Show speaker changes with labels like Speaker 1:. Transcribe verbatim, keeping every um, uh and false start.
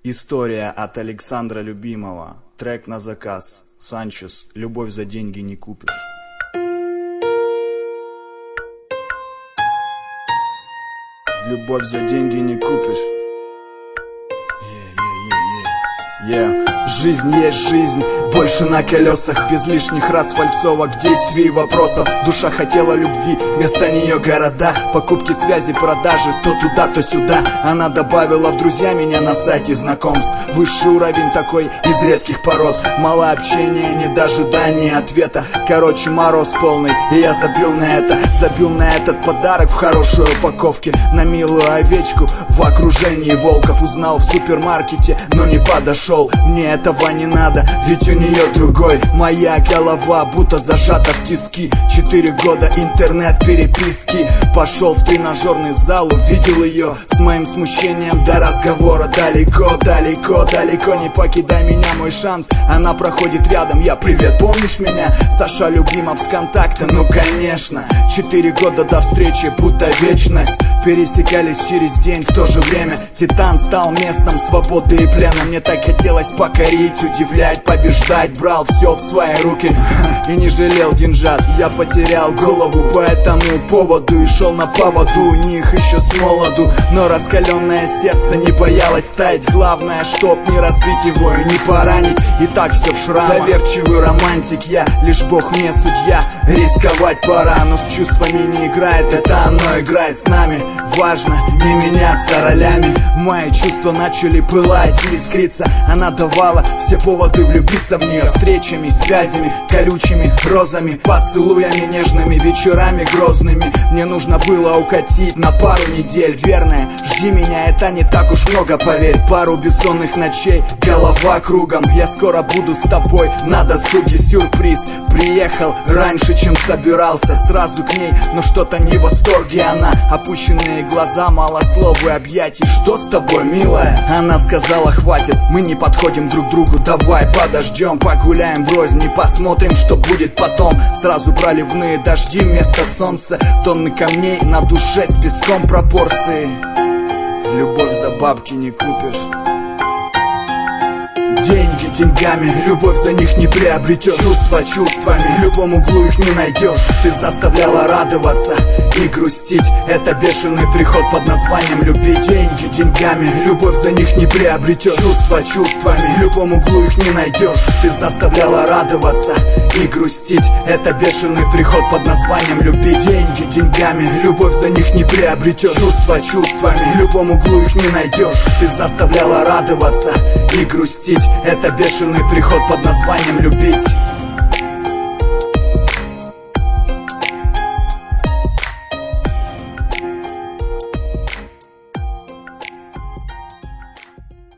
Speaker 1: История от Александра Любимова. Трек на заказ. Санчес. Любовь за деньги не купишь. Любовь за деньги не купишь. Yeah, yeah, yeah, yeah. Yeah. Жизнь есть жизнь, больше на колесах, без лишних расфальцовок, действий и вопросов. Душа хотела любви, вместо нее города, покупки, связи, продажи, то туда, то сюда. Она добавила в друзья меня на сайте знакомств. Высший уровень такой из редких пород. Мало общения, не дожидания ответа. Короче, мороз полный, и я забил на это. Забил на этот подарок в хорошей упаковке, на милую овечку в окружении волков. Узнал в супермаркете, но не подошел. Мне этого не надо, ведь у нее другой. Моя голова будто зажата в тиски. Четыре года интернет-переписки. Пошел в тренажерный зал, увидел ее. С моим смущением до разговора далеко, далеко, далеко. Не покидай меня, мой шанс. Она проходит рядом, я: привет, помнишь меня? Саша Любимов с контакта, ну конечно. Четыре года до встречи, будто вечность. Пересекались через день в то же время. Титан стал местом свободы и плена. Мне так хотелось покорить, удивлять, побеждать. Брал все в свои руки и не жалел деньжат. Я потерял голову по этому поводу и шел на поводу у них еще с молоду. Но раскаленное сердце не боялось таять. Главное, чтоб не разбить его и не поранить. И так все в шрамах. Доверчивый романтик я, лишь Бог мне судья. Рисковать пора, но с чувствами не играет. Это оно играет с нами. Важно не меняться ролями. Мои чувства начали пылать и искриться. Она давала все поводы влюбиться в нее. Встречами, связями, колючими розами, поцелуями нежными, вечерами грозными. Мне нужно было укатить на пару недель. Верная, жди меня, это не так уж много, поверь. Пару бессонных ночей, голова кругом. Я скоро буду с тобой, на досуге сюрприз. Приехал раньше, чем собирался, сразу к ней, но что-то не в восторге она. Опущенные глаза, мало слов и объятий. Что с тобой, милая? Она сказала: хватит, мы не подходим друг другу. Давай подождем, погуляем врознь и посмотрим, что будет потом. Сразу проливные дожди вместо солнца, тонны камней на душе с песком пропорции. Любовь за бабки не купишь. Деньги деньгами, любовь за них не приобретешь. Чувства чувствами, в любом углу их не найдешь. Ты заставляла радоваться и грустить. Это бешеный приход под названием любить. Деньги деньгами, любовь за них не приобретешь. Чувства чувствами, в любом углу их не найдешь. Ты заставляла радоваться и грустить. Это бешеный приход под названием любить. Деньги деньгами, любовь за них не приобретешь. Чувства чувствами, в любом углу их не найдешь. Ты заставляла радоваться и грустить. Это бешеный приход под названием любить.